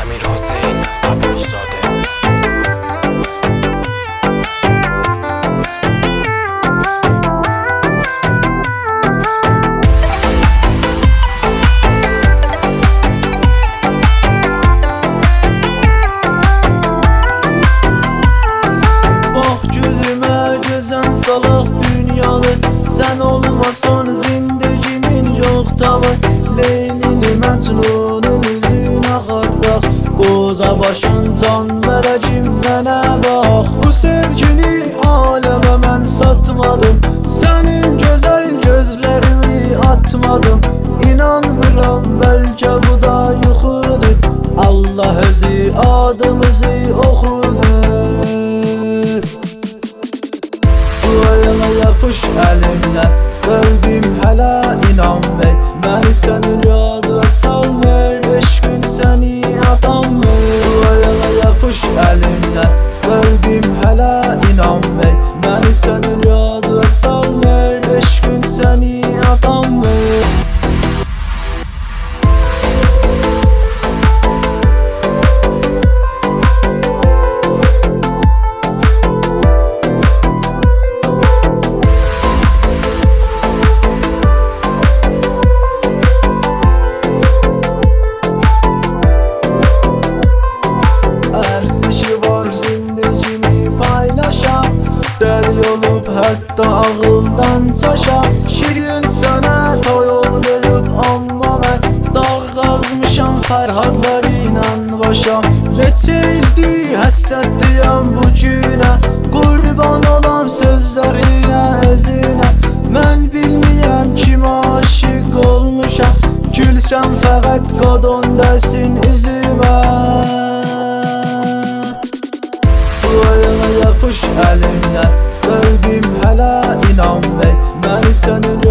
امیر حسین ابوالزاده. Bak gözüme gözen salak dünyanı, sen olmasan zindegimin yok tabi. Leylini Mecnun'un üzüne qardak, qoza başın can melekim mənə bak. Bu sevgini aleme mən satmadım, senin güzel gözlerini atmadım. İnanmıram belki bu da yuxudur, Allah özü adımızı oxudu. Duvara yapış elimle, kalbim hala inan ver. Beni senin yadına sal ver, 5 gün seni atam ver. Duvara yapış elimle, kalbim hala inan ver. Beni senin yadına sal ver, 5 gün seni atam ver. Deli olup hatta ağıldan çaşa, şirin sana toyol verip amma ben dağ qazmışam Fərhadlarıyla başa. Neçə ildi həssətliyəm bu günə, qurban olam sözlərinə özünə. Mən bilməyəm kimə aşık olmuşam, gülsəm fəqət qadın dəsin üzümə. Duvara yapış elimle, kalbim hala inan ver. Beni senin